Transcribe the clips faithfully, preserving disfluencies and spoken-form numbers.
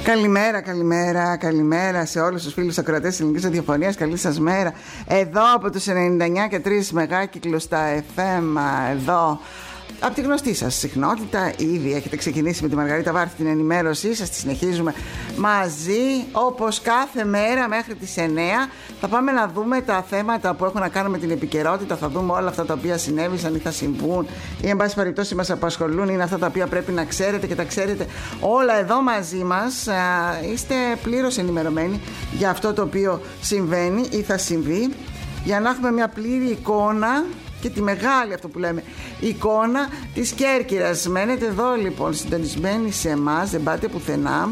Καλημέρα, καλημέρα, καλημέρα σε όλους τους φίλους ακροατές της Ελληνικής Ραδιοφωνίας. Καλή σας μέρα. Εδώ από τους ενενήντα εννιά και τρία μεγάκυκλους στα εφ εμ, εδώ από τη γνωστή σας συχνότητα. Ήδη έχετε ξεκινήσει με τη Μαργαρίτα Βάρθη την ενημέρωσή σας. Τη συνεχίζουμε μαζί όπως κάθε μέρα μέχρι τις εννιά. Θα πάμε να δούμε τα θέματα που έχουν να κάνουν με την επικαιρότητα. Θα δούμε όλα αυτά τα οποία συνέβησαν ή θα συμβούν ή εν πάση περιπτώσει μας απασχολούν. Είναι αυτά τα οποία πρέπει να ξέρετε και τα ξέρετε όλα εδώ μαζί μας. Είστε πλήρως ενημερωμένοι για αυτό το οποίο συμβαίνει ή θα συμβεί, για να έχουμε μια πλήρη εικόνα και τη μεγάλη, αυτό που λέμε, εικόνα της Κέρκυρας. Μένετε εδώ λοιπόν συντονισμένοι σε εμάς, δεν πάτε πουθενά.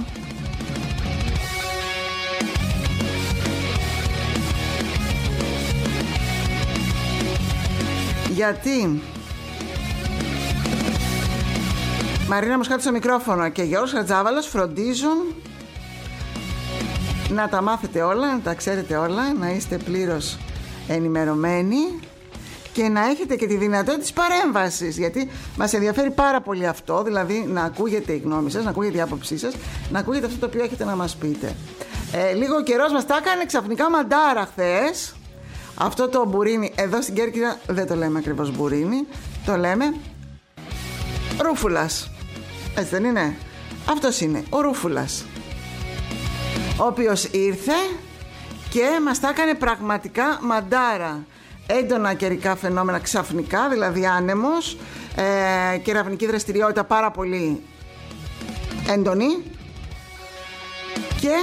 Γιατί Μαρίνα Μοσχάτη στο μικρόφωνο και Γιώργος Χατζάβαλος φροντίζουν να τα μάθετε όλα, να τα ξέρετε όλα, να είστε πλήρως ενημερωμένοι και να έχετε και τη δυνατότητα της παρέμβασης, γιατί μας ενδιαφέρει πάρα πολύ αυτό, δηλαδή να ακούγεται η γνώμη σας, να ακούγεται η άποψή σας, να ακούγεται αυτό το οποίο έχετε να μας πείτε. Ε, λίγο ο καιρός μας τα έκανε ξαφνικά μαντάρα χθες. Αυτό το μπουρίνι, εδώ στην Κέρκυρα δεν το λέμε ακριβώς μπουρίνι, το λέμε ρούφουλας. Έτσι δεν είναι? Αυτός είναι ο ρούφουλας, ο οποίος ήρθε και μας τα έκανε πραγματικά μαντάρα. Έντονα καιρικά φαινόμενα ξαφνικά, δηλαδή άνεμος, ε, κεραυνική δραστηριότητα πάρα πολύ έντονη και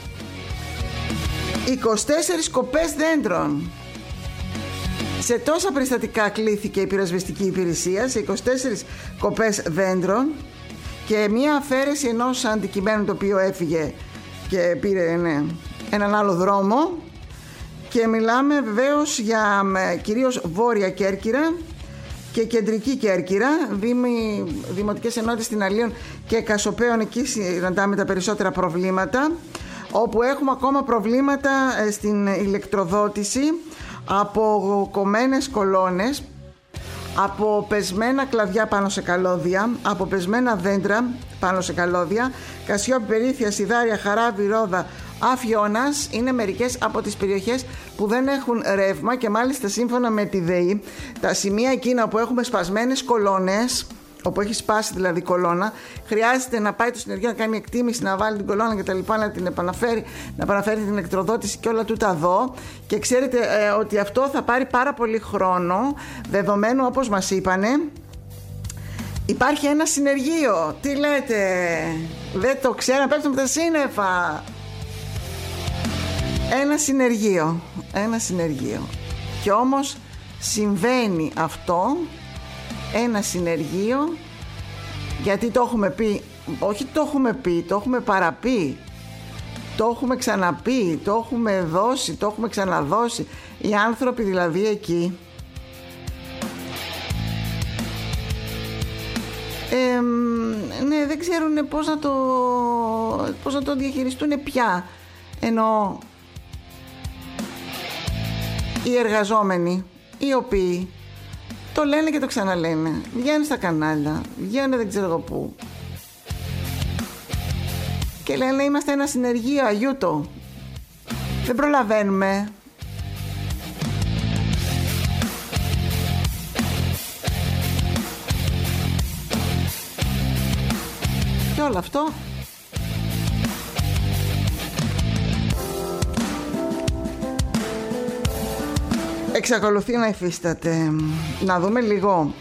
είκοσι τέσσερις κοπές δέντρων. Σε τόσα περιστατικά κλήθηκε η πυροσβεστική υπηρεσία, σε είκοσι τέσσερις κοπές δέντρων και μία αφαίρεση ενός αντικειμένου το οποίο έφυγε και πήρε ναι, έναν άλλο δρόμο. Και μιλάμε βεβαίως για κυρίως Βόρεια Κέρκυρα και Κεντρική Κέρκυρα, δήμοι, δημοτικές ενότητες στην Αλίων και Κασοπέων. Εκεί συναντάμε τα περισσότερα προβλήματα, όπου έχουμε ακόμα προβλήματα στην ηλεκτροδότηση από κομμένες κολόνες, από πεσμένα κλαδιά πάνω σε καλώδια, από πεσμένα δέντρα πάνω σε καλώδια. Κασιόπη, Περήθεια, Σιδάρια, Χαράβη, Ρόδα, Αφιώνας είναι μερικές από τις περιοχές που δεν έχουν ρεύμα και μάλιστα σύμφωνα με τη ΔΕΗ τα σημεία εκείνα που έχουμε σπασμένες κολόνες, όπου έχει σπάσει δηλαδή κολόνα, χρειάζεται να πάει το συνεργείο να κάνει εκτίμηση, να βάλει την κολόνα και τα λοιπά, να την επαναφέρει, να επαναφέρει την ηλεκτροδότηση και όλα τούτα εδώ. Και ξέρετε ε, ότι αυτό θα πάρει πάρα πολύ χρόνο, δεδομένου όπως μας είπανε υπάρχει ένα συνεργείο. Τι λέτε? Δεν το ξέρω, πέφτουν τα σύννεφα. Ένα συνεργείο, ένα συνεργείο. Και όμως συμβαίνει αυτό, ένα συνεργείο, γιατί το έχουμε πει, όχι το έχουμε πει, το έχουμε παραπεί, το έχουμε ξαναπεί, το έχουμε δώσει, το έχουμε ξαναδώσει. Οι άνθρωποι δηλαδή εκεί ε, ναι, δεν ξέρουν πώς να το, πώς να το διαχειριστούν πια. Ενώ οι εργαζόμενοι, οι οποίοι το λένε και το ξαναλένε, βγαίνουν στα κανάλια, βγαίνουν δεν ξέρω εγώ πού και λένε είμαστε ένα συνεργείο αγιούτο, δεν προλαβαίνουμε. Και όλο αυτό εξακολουθεί να υφίσταται. Να δούμε λίγο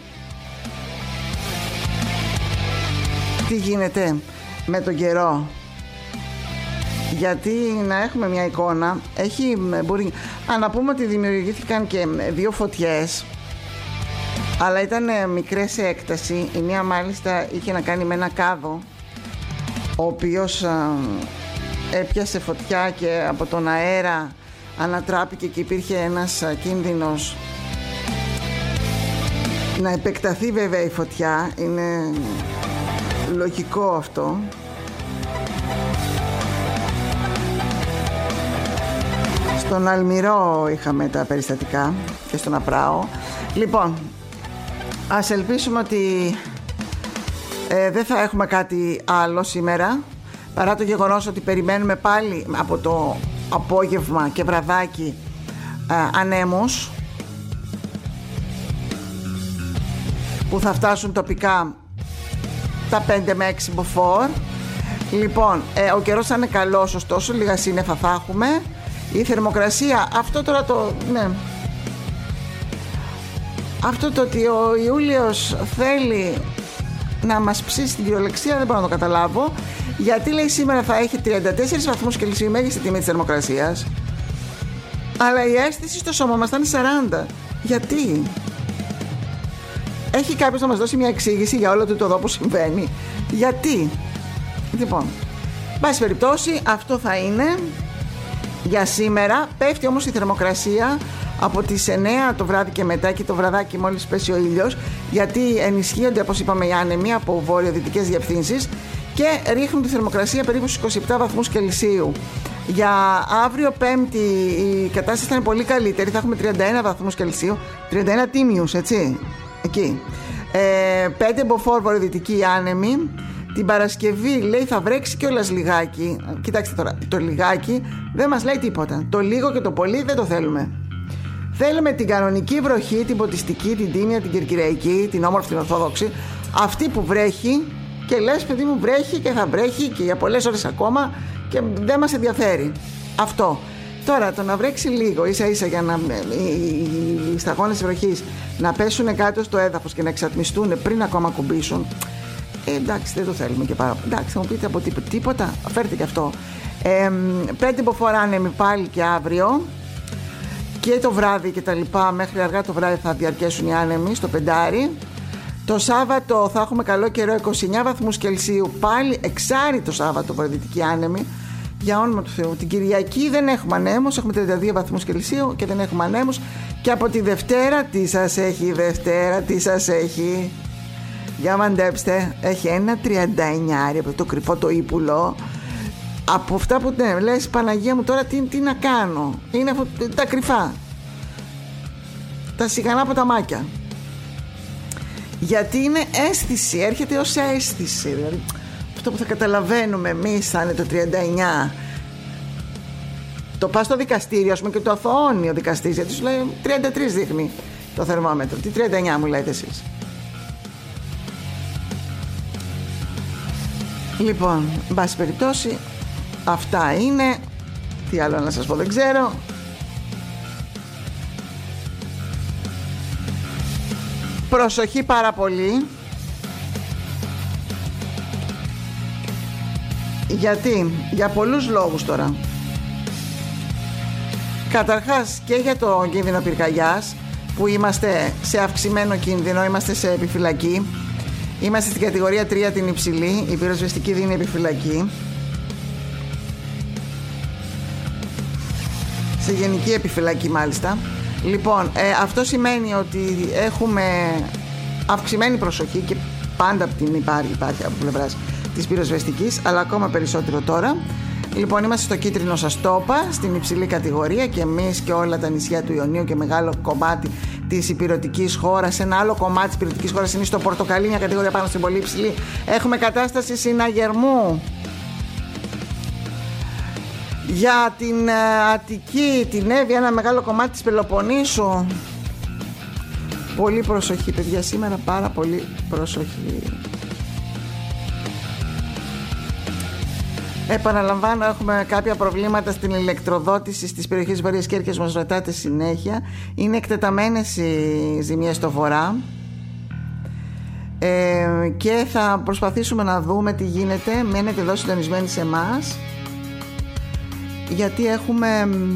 τι γίνεται με τον καιρό, γιατί να έχουμε μια εικόνα. Έχει μπορεί, α, να πούμε ότι δημιουργήθηκαν και δύο φωτιές, αλλά ήταν μικρές σε έκταση. Η μία μάλιστα είχε να κάνει με ένα κάδο, ο οποίος α, έπιασε φωτιά και από τον αέρα ανατράπηκε και υπήρχε ένας κίνδυνος να επεκταθεί βέβαια η φωτιά. Είναι λογικό αυτό. Στον Αλμυρό είχαμε τα περιστατικά και στον Απράο. Λοιπόν, ας ελπίσουμε ότι ε, δεν θα έχουμε κάτι άλλο σήμερα. παρά το γεγονός ότι περιμένουμε πάλι από το απόγευμα και βραδάκι ε, ανέμους που θα φτάσουν τοπικά τα πέντε με έξι μποφόρ. Λοιπόν, ε, ο καιρός θα είναι καλός, ωστόσο λίγα σύννεφα θα έχουμε. Η θερμοκρασία, αυτό τώρα το, ναι, αυτό το ότι ο Ιούλιος θέλει να μας ψήσει την κυριολεξία δεν μπορώ να το καταλάβω. Γιατί λέει σήμερα θα έχει τριάντα τέσσερις βαθμούς Κελσίου, μέγιστη τιμή της θερμοκρασίας, αλλά η αίσθηση στο σώμα μας θα είναι σαράντα. Γιατί? Έχει κάποιος να μας δώσει μια εξήγηση για όλο το εδώ που συμβαίνει? Γιατί? Λοιπόν, πάση περιπτώσει, αυτό θα είναι για σήμερα. Πέφτει όμως η θερμοκρασία από τις εννιά το βράδυ και μετά, και το βραδάκι μόλις πέσει ο ήλιος, γιατί ενισχύονται, όπως είπαμε, οι άνεμοι από βορειοδυτικές διευθύνσεις και ρίχνουν τη θερμοκρασία περίπου στους είκοσι επτά βαθμούς Κελσίου. Για αύριο Πέμπτη η κατάσταση θα είναι πολύ καλύτερη, θα έχουμε τριάντα ένα βαθμούς Κελσίου, τριάντα ένα τίμιους, έτσι, εκεί. Ε, πέντε μποφόρ βορειοδυτικοί άνεμοι. Την Παρασκευή λέει θα βρέξει κιόλας λιγάκι. Κοιτάξτε τώρα, το λιγάκι δεν μας λέει τίποτα. Το λίγο και το πολύ δεν το θέλουμε. Θέλουμε την κανονική βροχή, την ποτιστική, την τίμια, την κερκυραϊκή, την όμορφη, την ορθόδοξη. Αυτή που βρέχει και λες, παιδί μου, βρέχει και θα βρέχει και για πολλές ώρες ακόμα και δεν μας ενδιαφέρει. Αυτό. Τώρα το να βρέξει λίγο ίσα ίσα για να οι σταγόνες της βροχής να πέσουν κάτω στο έδαφος και να εξατμιστούν πριν ακόμα κουμπίσουν, ε, εντάξει, δεν το θέλουμε και πάρα πολύ. Εντάξει, θα μου πείτε από τίποτα, τίποτα, φέρτε και αυτό. Ε, πέντε μποφόρ άνεμοι πάλι και αύριο και το βράδυ και τα λοιπά, μέχρι αργά το βράδυ θα διαρκέσουν οι άνεμοι στο πεντάρι. Το Σάββατο θα έχουμε καλό καιρό, είκοσι εννιά βαθμούς Κελσίου, πάλι εξάρι το Σάββατο βορειοδυτική άνεμη. Για όνομα του Θεού. Την Κυριακή δεν έχουμε ανέμους, έχουμε τριάντα δύο βαθμούς Κελσίου και δεν έχουμε ανέμους. Και από τη Δευτέρα, τι σας έχει η Δευτέρα, τι σας έχει? Για μαντέψτε, έχει ένα τριάντα εννιά από το κρυφό το ύπουλο. Από αυτά που ναι, λες, Παναγία μου, τώρα τι, τι να κάνω? Είναι αυτό, τα κρυφά, τα σιγανά ποταμάκια. Γιατί είναι αίσθηση, έρχεται ως αίσθηση. Δηλαδή αυτό που θα καταλαβαίνουμε εμείς θα είναι το τριάντα εννιά. Το πας στο δικαστήριο, ας πούμε, και το αθωώνει ο δικαστής, γιατί σου λέει τριάντα τρία δείχνει το θερμόμετρο. Τι τριάντα εννιά μου λέτε εσείς? Λοιπόν, εν πάση περιπτώσει, αυτά είναι. Τι άλλο να σας πω, δεν ξέρω. Προσοχή πάρα πολύ. Γιατί? Για πολλούς λόγους τώρα. Καταρχάς και για το κίνδυνο πυρκαγιάς, που είμαστε σε αυξημένο κίνδυνο, είμαστε σε επιφυλακή. Είμαστε στην κατηγορία τρία, την υψηλή. Η πυροσβεστική δίνει επιφυλακή. Σε γενική επιφυλακή μάλιστα. Λοιπόν, ε, αυτό σημαίνει ότι έχουμε αυξημένη προσοχή και πάντα την υπάρχει, υπάρχει από πλευράς της πυροσβεστικής, αλλά ακόμα περισσότερο τώρα. Λοιπόν, είμαστε στο κίτρινο σας το είπα, στην υψηλή κατηγορία, και εμείς και όλα τα νησιά του Ιωνίου και μεγάλο κομμάτι της υπηρετικής χώρας. Ένα άλλο κομμάτι της υπηρετικής χώρας είναι στο πορτοκαλί, μια κατηγορία πάνω στην πολύ υψηλή. Έχουμε κατάσταση συναγερμού. Για την uh, Αττική, την Εύβοια, ένα μεγάλο κομμάτι της Πελοποννήσου. Πολύ προσοχή, παιδιά, σήμερα, πάρα πολύ προσοχή. Επαναλαμβάνω, έχουμε κάποια προβλήματα στην ηλεκτροδότηση στις περιοχές Βορειας Κέρκυρας, μας ρωτάτε συνέχεια. Είναι εκτεταμένες οι ζημιές στο βορρά, ε, και θα προσπαθήσουμε να δούμε τι γίνεται. Μένετε εδώ συντονισμένοι σε εμάς, γιατί έχουμε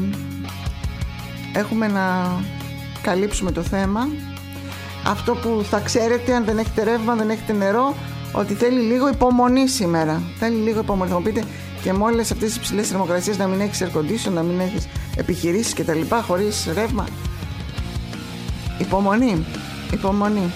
έχουμε να καλύψουμε το θέμα. Αυτό που θα ξέρετε, αν δεν έχετε ρεύμα, αν δεν έχετε νερό, ότι θέλει λίγο υπομονή σήμερα. Θέλει λίγο υπομονή. Θα μου πείτε, και με όλες αυτές τις υψηλές θερμοκρασίες να μην έχεις air condition, να μην έχεις επιχειρήσεις και τα λοιπά, χωρίς ρεύμα. Υπομονή. Υπομονή.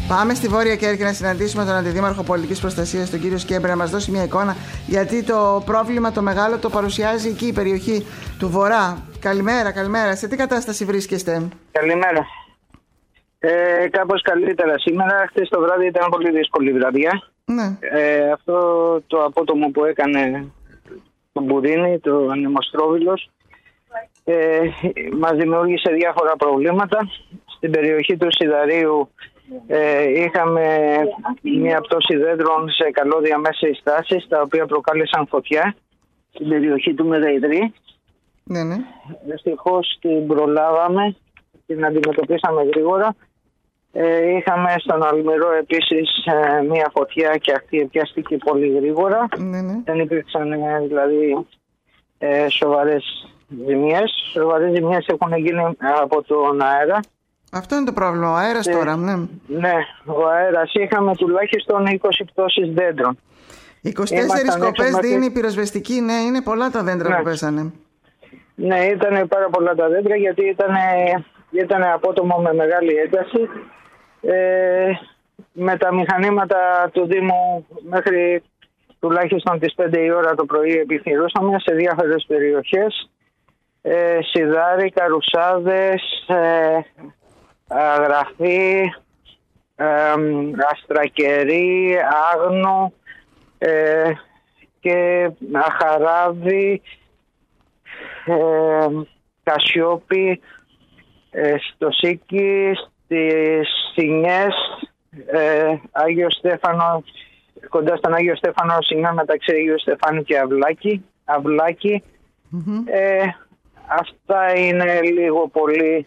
Πάμε στη Βόρεια Κέρκυρα να συναντήσουμε τον Αντιδήμαρχο Πολιτικής Προστασίας, τον κύριο Σκέμπρη, να μας δώσει μια εικόνα, γιατί το πρόβλημα το μεγάλο το παρουσιάζει εκεί η περιοχή του Βορρά. Καλημέρα, καλημέρα. Σε τι κατάσταση βρίσκεστε? Καλημέρα. Ε, κάπως καλύτερα σήμερα. Χθες το βράδυ ήταν πολύ δύσκολη βραδιά. Ναι. Ε, αυτό το απότομο που έκανε το Μπουρίνι, το ανεμοστρόβιλος, ε, μας δημιούργησε διάφορα προβλήματα. Στην περιοχή του Σιδαρίου ε, είχαμε μια πτώση δέντρων σε καλώδια μέσης τάσης, τα οποία προκάλεσαν φωτιά στην περιοχή του Μεδαϊδρή. Ναι, ναι. Δυστυχώς την προλάβαμε, την αντιμετωπίσαμε γρήγορα. Ε, είχαμε στον Αλμυρό επίσης ε, μια φωτιά και αυτή πιάστηκε πολύ γρήγορα. Ναι, ναι. Δεν υπήρξαν ε, δηλαδή ε, σοβαρές ζημιές. Σοβαρές ζημιές έχουν γίνει από τον αέρα. Αυτό είναι το πρόβλημα, ο αέρας ε, τώρα. Ναι. Ναι, ο αέρας. Είχαμε τουλάχιστον είκοσι πτώσεις δέντρων. είκοσι τέσσερις κοπές δίνει η πυροσβεστική, ναι, είναι πολλά τα δέντρα, ναι, που πέσανε. Ναι, ήταν πάρα πολλά τα δέντρα, γιατί ήταν, ήταν απότομο με μεγάλη ένταση. Ε, με τα μηχανήματα του Δήμου μέχρι τουλάχιστον τις πέντε η ώρα το πρωί επιχειρούσαμε σε διάφορες περιοχές. Ε, Σιδάρι, Καρουσάδες, ε, Αγραφή, ε, Αστρακερή, Άγνο ε, και Αχαράβη, ε, Κασιόπη, ε, στο Σίκι, στις Σινιές, ε, Άγιο Στέφανο, κοντά στον Άγιο Στέφανο, σημαία μεταξύ Αγίου Στεφάνου και Αυλάκη, Αυλάκη. Mm-hmm. Ε, αυτά είναι λίγο πολύ.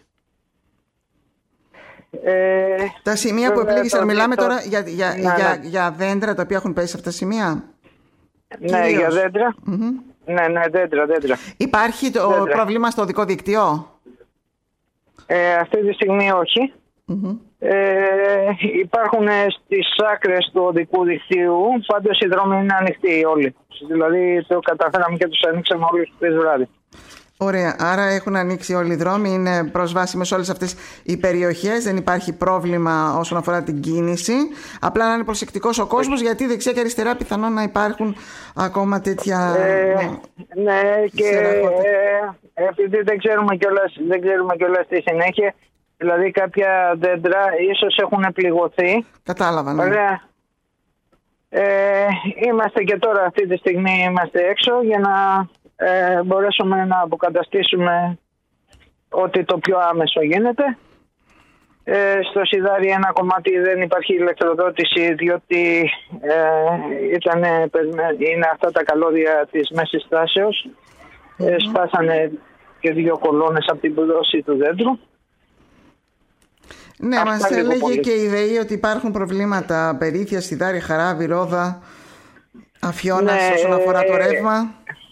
Ε, τα σημεία που επλήγησαν, το, μιλάμε το, τώρα για, για, ναι, για, ναι. για δέντρα τα οποία έχουν πέσει σε αυτά τα σημεία. Ναι, κυρίως. Για δέντρα. Mm-hmm. Ναι, ναι, δέντρα, δέντρα. Υπάρχει το δέντρα. Πρόβλημα στο οδικό δίκτυο? Ε, αυτή τη στιγμή όχι. Mm-hmm. Ε, υπάρχουν στις άκρες του οδικού δικτύου, πάντως οι δρόμοι είναι ανοιχτοί όλοι. Δηλαδή το καταφέραμε και τους ανοίξαμε όλους τις βράδυ. Ωραία, άρα έχουν ανοίξει όλοι οι δρόμοι, είναι προσβάσιμες όλες αυτές οι περιοχές, δεν υπάρχει πρόβλημα όσον αφορά την κίνηση. Απλά να είναι προσεκτικός ο κόσμος, γιατί δεξιά και αριστερά πιθανόν να υπάρχουν ακόμα τέτοια. Ε, ναι, και ε, επειδή δεν ξέρουμε κιόλας, δεν ξέρουμε κιόλας τη συνέχεια, δηλαδή κάποια δέντρα ίσως έχουν πληγωθεί. Κατάλαβα, ναι. Ωραία. Ε, είμαστε και τώρα αυτή τη στιγμή είμαστε έξω για να ε, μπορέσουμε να αποκαταστήσουμε ό,τι το πιο άμεσο γίνεται. Ε, στο Σιδάρι ένα κομμάτι δεν υπάρχει ηλεκτροδότηση, διότι ε, ήταν, είναι αυτά τα καλώδια της μέσης τάσεως. Mm-hmm. Ε, σπάσανε και δύο κολόνες από την πτώση του δέντρου. Ναι, αυτά μας έλεγε και η ΔΕΗ ότι υπάρχουν προβλήματα περίθεια, Σιδάρι, Χαράβη, Ρόδα, Αφιώνας, ναι, όσον αφορά το ρεύμα.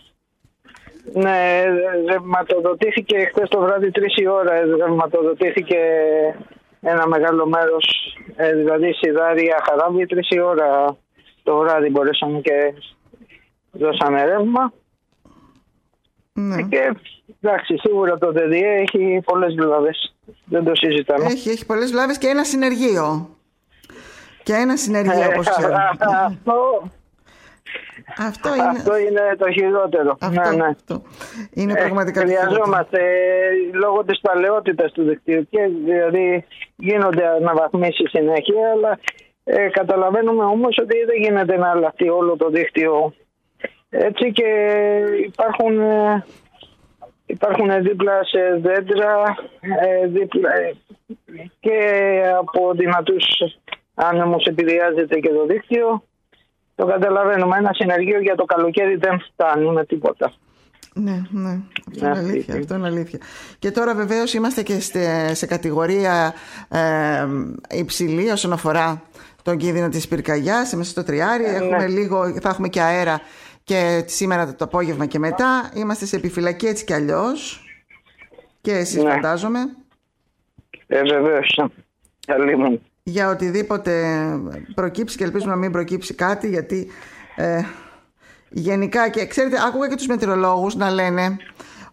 Ναι, ρευματοδοτήθηκε χθες το βράδυ τρεις η ώρα, ρευματοδοτήθηκε ένα μεγάλο μέρος, δηλαδή Σιδάρι, Χαράβη, τρεις η ώρα το βράδυ μπορέσαμε και δώσαμε ρεύμα. Ναι. Και εντάξει, σίγουρα το ΔΕΔΙΕ έχει πολλές βλάβες. Δεν το συζητάμε. Έχει, έχει πολλές βλάβες και ένα συνεργείο. Και ένα συνεργείο, όπως ξέρουμε. Αυτό, αυτό, είναι... αυτό είναι το χειρότερο. Αυτό, ναι, ναι. αυτό. Είναι πραγματικά ε, χρειαζόμαστε λόγω της παλαιότητας του δικτύου. Και δηλαδή γίνονται αναβαθμίσεις συνέχεια, αλλά ε, καταλαβαίνουμε όμως ότι δεν γίνεται να αλλάχτεί όλο το δίκτυο. Έτσι, και υπάρχουν, υπάρχουν δίπλα σε δέντρα δίπλα, και από δυνατούς άνεμους επηρεάζεται και το δίκτυο. Το καταλαβαίνουμε, ένα συνεργείο για το καλοκαίρι δεν φτάνει με τίποτα. Ναι, ναι, αυτό είναι αλήθεια, αυτό είναι αλήθεια. Και τώρα βεβαίως είμαστε και σε, σε κατηγορία ε, υψηλή όσον αφορά τον κίνδυνο της πυρκαγιάς. Μέσα στο τριάρι, ε, έχουμε ναι. λίγο, θα έχουμε και αέρα και σήμερα το απόγευμα και μετά. Είμαστε σε επιφυλακή έτσι κι αλλιώς. Και εσείς, ναι, φαντάζομαι. Ε, βεβαίως. Καλή μου. Για οτιδήποτε προκύψει, και ελπίζουμε να μην προκύψει κάτι, γιατί ε, γενικά, και ξέρετε, άκουγα και τους μετεωρολόγους να λένε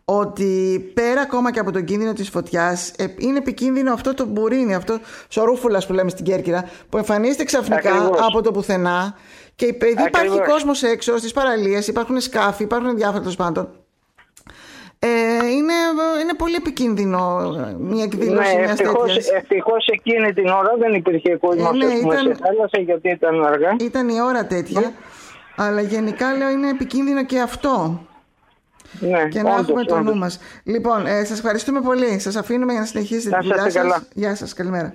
ότι πέρα ακόμα και από τον κίνδυνο της φωτιάς, είναι επικίνδυνο αυτό το μπουρίνι, αυτό ο ρούφουλας που λέμε στην Κέρκυρα, που εμφανίζεται ξαφνικά Ακριβώς. από το πουθενά, και επειδή Ακριβώς. υπάρχει κόσμος έξω στις παραλίες, υπάρχουν σκάφη, υπάρχουν διάφορα τέλος πάντων. Ε, είναι, είναι πολύ επικίνδυνο μια εκδήλωση ναι, μιας τέτοιας. Ευτυχώς εκείνη την ώρα δεν υπήρχε κόσμος ε, ναι, ήταν, σε θάλασσα, γιατί ήταν αργά. Ήταν η ώρα τέτοια, ναι. αλλά γενικά λέω είναι επικίνδυνο και αυτό. Ναι, και να όντως, έχουμε το όντως. νου μας. Λοιπόν, ε, σας ευχαριστούμε πολύ. Σας αφήνουμε για να συνεχίσετε τη δουλειά σας. Γεια σας, καλημέρα.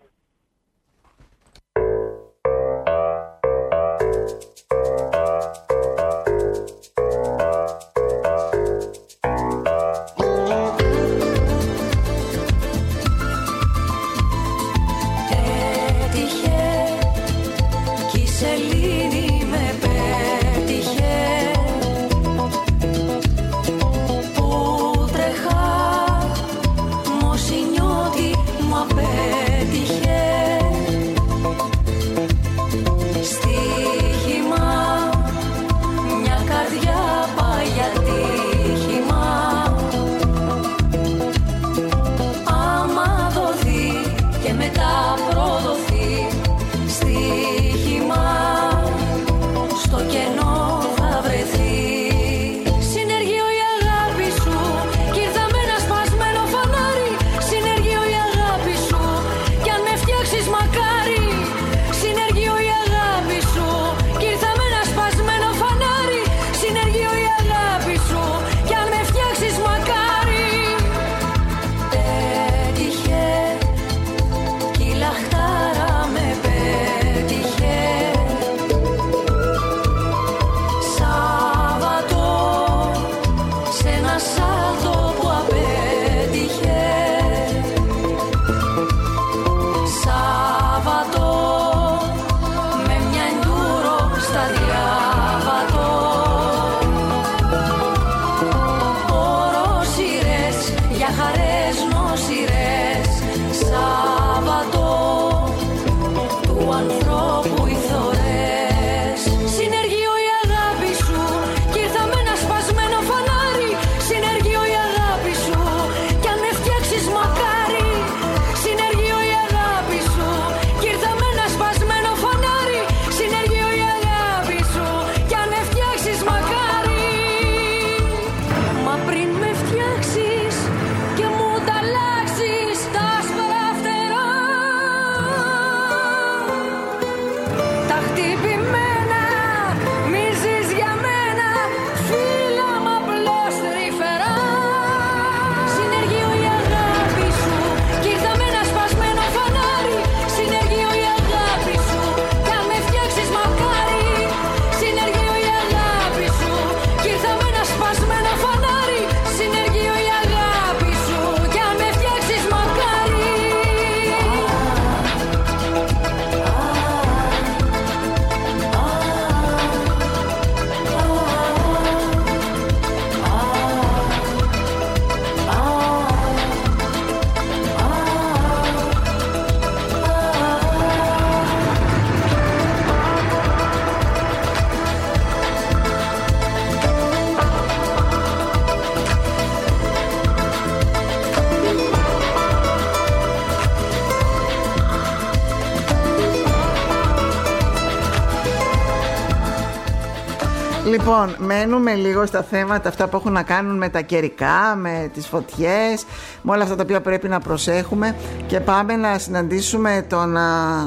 Λοιπόν, μένουμε λίγο στα θέματα αυτά που έχουν να κάνουν με τα καιρικά, με τις φωτιές, με όλα αυτά τα οποία πρέπει να προσέχουμε, και πάμε να συναντήσουμε τον,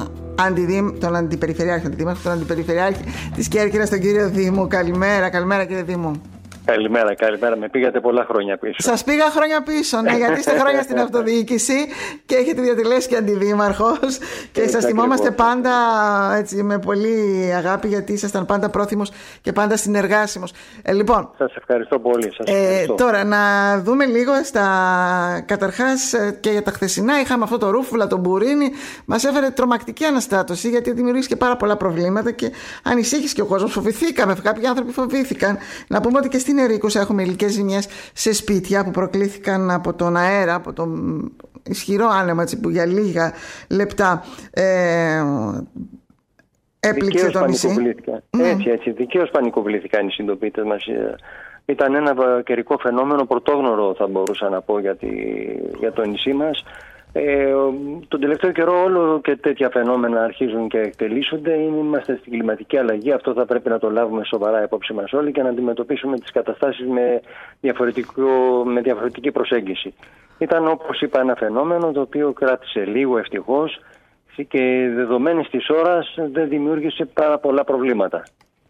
αντιδήμ, τον αντιπεριφερειάρχη, αντιδήμαρχο, τον αντιπεριφερειάρχη της Κέρκυρας, τον κύριο Δήμου. Καλημέρα, καλημέρα κύριε Δήμου. Καλημέρα, καλημέρα. Με πήγατε πολλά χρόνια πίσω. Σας πήγα χρόνια πίσω, ναι, γιατί είστε χρόνια στην αυτοδιοίκηση και έχετε διατελέσει και αντιδήμαρχος και σας θυμόμαστε πάντα έτσι, με πολύ αγάπη, γιατί ήσασταν πάντα πρόθυμος και πάντα συνεργάσιμος. Ε, λοιπόν, σας ευχαριστώ πολύ. Σας ευχαριστώ. Ε, τώρα να δούμε λίγο στα... Καταρχάς και για τα χθεσινά είχαμε αυτό το ρούφουλα, το μπουρίνι, μας έφερε τρομακτική αναστάτωση, γιατί δημιουργήθηκε πάρα πολλά προβλήματα και ανησύχησε και ο κόσμος. Φοβηθήκαμε, κάποιοι άνθρωποι φοβήθηκαν. Να πούμε ότι και στην Ερίκουσα έχουμε υλικές ζημιές σε σπίτια που προκλήθηκαν από τον αέρα, από τον ισχυρό άνεμα, έτσι, που για λίγα λεπτά ε, Έπληξε το νησί. Ναι. Έτσι, έτσι. Δικαίως πανικοβλήθηκαν οι συντοπίτες μας. Ήταν ένα καιρικό φαινόμενο πρωτόγνωρο, θα μπορούσα να πω, για, τη, για το νησί μας. Ε, τον τελευταίο καιρό όλο και τέτοια φαινόμενα αρχίζουν και εκτελήσονται. Είμαστε στην κλιματική αλλαγή. Αυτό θα πρέπει να το λάβουμε σοβαρά υπόψη μας όλοι και να αντιμετωπίσουμε τις καταστάσεις με, με διαφορετική προσέγγιση. Ήταν, όπως είπα, ένα φαινόμενο το οποίο κράτησε λίγο ευτυχώς και δεδομένης της ώρας δεν δημιούργησε πάρα πολλά προβλήματα.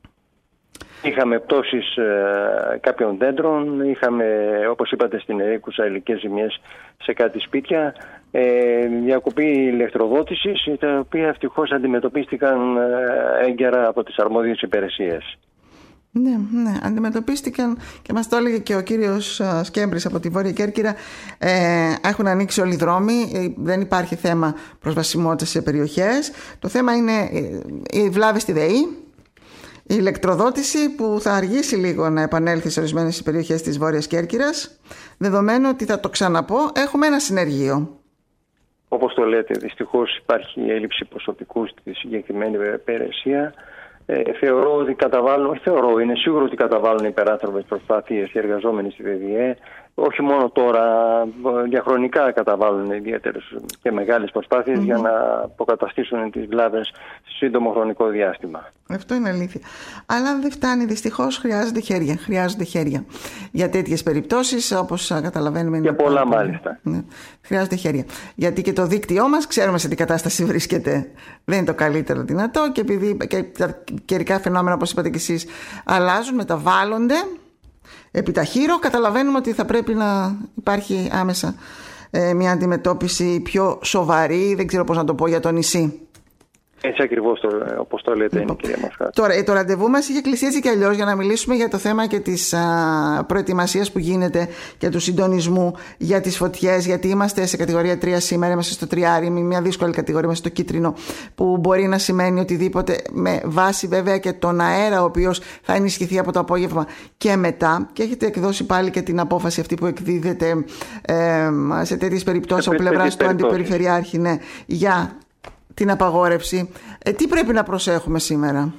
Είχαμε πτώσεις ε, κάποιων δέντρων, είχαμε, όπως είπατε, στην Ερίκουσα υλικές ζημιές σε κάτι σπίτια, ε, διακοπή ηλεκτροδότησης, τα οποία ευτυχώς αντιμετωπίστηκαν ε, έγκαιρα από τις αρμόδιες υπηρεσίες. Ναι, ναι, αντιμετωπίστηκαν και μας το έλεγε και ο κύριος Σκέμπρης από τη Βόρεια Κέρκυρα. Ε, έχουν ανοίξει όλοι οι δρόμοι, δεν υπάρχει θέμα προσβασιμότητας σε περιοχές. Το θέμα είναι η βλάβη στη ΔΕΗ, η ηλεκτροδότηση που θα αργήσει λίγο να επανέλθει σε ορισμένες περιοχές της Βόρειας Κέρκυρας, δεδομένου ότι, θα το ξαναπώ, έχουμε ένα συνεργείο. Όπως το λέτε, δυστυχώς υπάρχει έλλειψη προσωπικού στη συγκεκριμένη υπηρεσία. Ε, θεωρώ ότι καταβάλουν, όχι θεωρώ, είναι σίγουρο ότι καταβάλουν υπεράνθρωπες προσπάθειες οι εργαζόμενοι στη ΒΔΕ. Όχι μόνο τώρα, διαχρονικά καταβάλουν ιδιαίτερες και μεγάλες προσπάθειες mm-hmm. για να αποκαταστήσουν τις βλάβες σε σύντομο χρονικό διάστημα. Αυτό είναι αλήθεια. Αλλά δεν φτάνει, δυστυχώς χρειάζονται χέρια. Χρειάζονται χέρια για τέτοιες περιπτώσεις, όπως καταλαβαίνουμε. Για πολλά πάρα, μάλιστα. Ναι, χρειάζονται χέρια. Γιατί και το δίκτυό μας, ξέρουμε σε τι κατάσταση βρίσκεται. Δεν είναι το καλύτερο δυνατό και επειδή και τα καιρικά φαινόμενα, όπως είπατε και εσείς, αλλάζουν, μεταβάλλονται. Επιταχύρω, καταλαβαίνουμε ότι θα πρέπει να υπάρχει άμεσα ε, μια αντιμετώπιση πιο σοβαρή, δεν ξέρω πώς να το πω, για το νησί. Έτσι ακριβώς το, όπως το λέτε, λοιπόν, είναι, κυρία Μασχάτη. Τώρα, το ραντεβού μας είχε κλειστεί έτσι κι αλλιώς για να μιλήσουμε για το θέμα και της α, προετοιμασίας που γίνεται και του συντονισμού για τις φωτιές, γιατί είμαστε σε κατηγορία τρία σήμερα, είμαστε στο τριάρι, μια δύσκολη κατηγορία, είμαστε στο κίτρινο, που μπορεί να σημαίνει οτιδήποτε, με βάση βέβαια και τον αέρα ο οποίος θα ενισχυθεί από το απόγευμα και μετά. Και έχετε εκδώσει πάλι και την απόφαση αυτή που εκδίδεται ε, σε τέτοιες περιπτώσεις από πλευράς του Αντιπεριφερειάρχη, ναι, για την απαγόρευση. Ε, τι πρέπει να προσέχουμε σήμερα?